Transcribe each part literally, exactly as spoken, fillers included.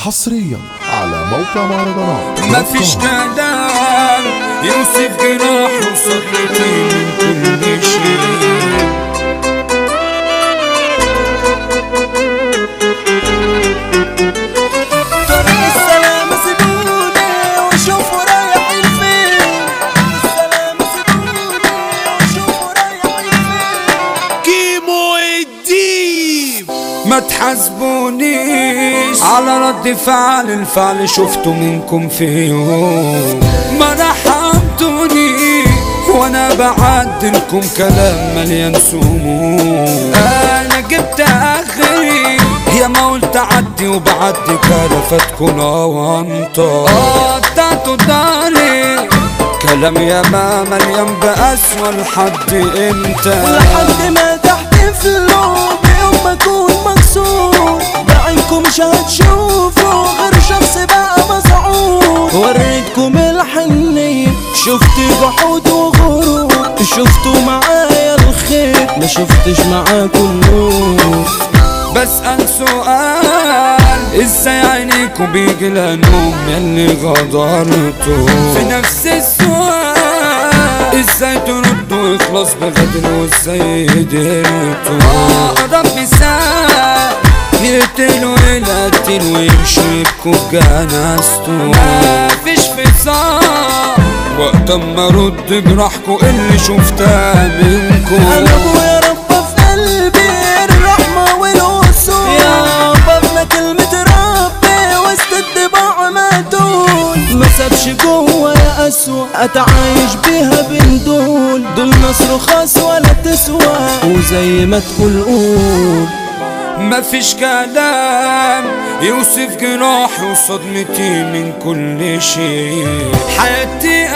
حصريا على موقع مهرجانات. مفيش كلام يوصف جراح وصدمتي من كل شيء. طريق السلامة سيبوني وشوفوا رايحين فين. السلامة سيبوني وشوفوا رايحين فين. كيمو الديب ما تحاسبونيش على رد فعل الفعل شفته منكم في يوم. ما رحمتوني وانا بعدلكم كلام مليان سموم. انا جبت اخري يا ما قلت عدي وبعدي كلفتكم اونطه. قطعتوا داري كلام يا ما مليان بأسوأ لحد امتى؟ لحد ما تحتفلوا بيوم ما اكون مكسور. بعينكم مش هتشوفوا غير شخص بقى مسعور. وريتكم الحنية شفت جحود وغرور. شفتوا معايا الخير ما شفتش معاكم نور. بسأل سؤال ازاي عينيكوا بيجي النوم ياللي غدرتوا؟ في نفس السؤال ازاي تردوا يخلص بغدر وازاي قدرتوا؟ اقرب مثال يقتلوا القتيل ويمشوا يبكوا بجنازته. مفيش فصال وقت اما ارد جراحكوا اللي شفتها منكم. انا ابويا ربى في قلبي الرحمة والوصول. يا بابنا كلمة ربي وسط الطباع ماتون. ما سابش جوه يا اسوأ اتعايش بيها بين دول. دول ناس رخاص ولا تسوى وزي ما تقول قول. مفيش كلام يوصف جراحي وصدمتي من كل شيء. حياتي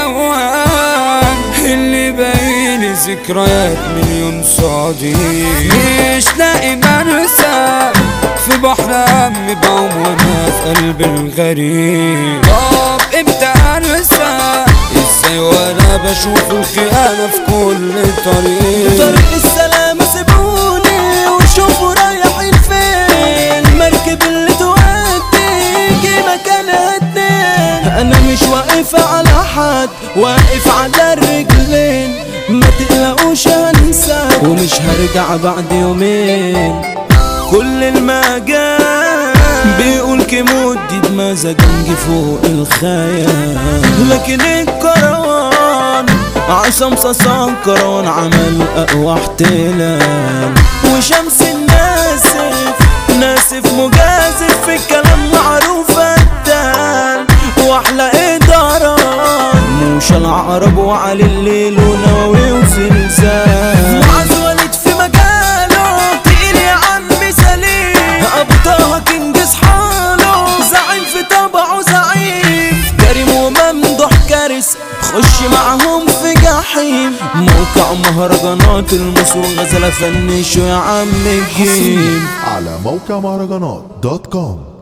اوهام اللي باين ذكريات مليون صديق. مش لاقي مرسى في بحر هم بعوم وانا في قلب الغريب. طب امتى انسى ازاي وانا بشوف الخيانة في كل طريق؟ طريق السلامة سيبوني وشوفوا رايحين فين. المركب اللي تودي يجي مكانها اتنين. انا مش واقف على حد واقف على الرجلين. ما تقلقوش هنسى ومش هرجع بعد يومين. كل المجال بيقول كيمو الديب مزاجنجي فوق الخيال. لكن الكروان عصام صاصان كروان عمل اقوى احتلال. وشمس الناسف ناسف مجازف في الكلام معروف الدال. واحلى ادارات موشى العرب وعلي الليل وناوي وزلزال. معاذ وليد في مجاله تقيل يا عم سليم. ابو طه كنجز حاله زعيم في طبعه زعيم. كريم وممدوح كارثة خش معهم في جحيم. موقع مهرجانات المصر غزالة فنشوا يا عم الجيم. على موقع مهرجانات دوت كوم.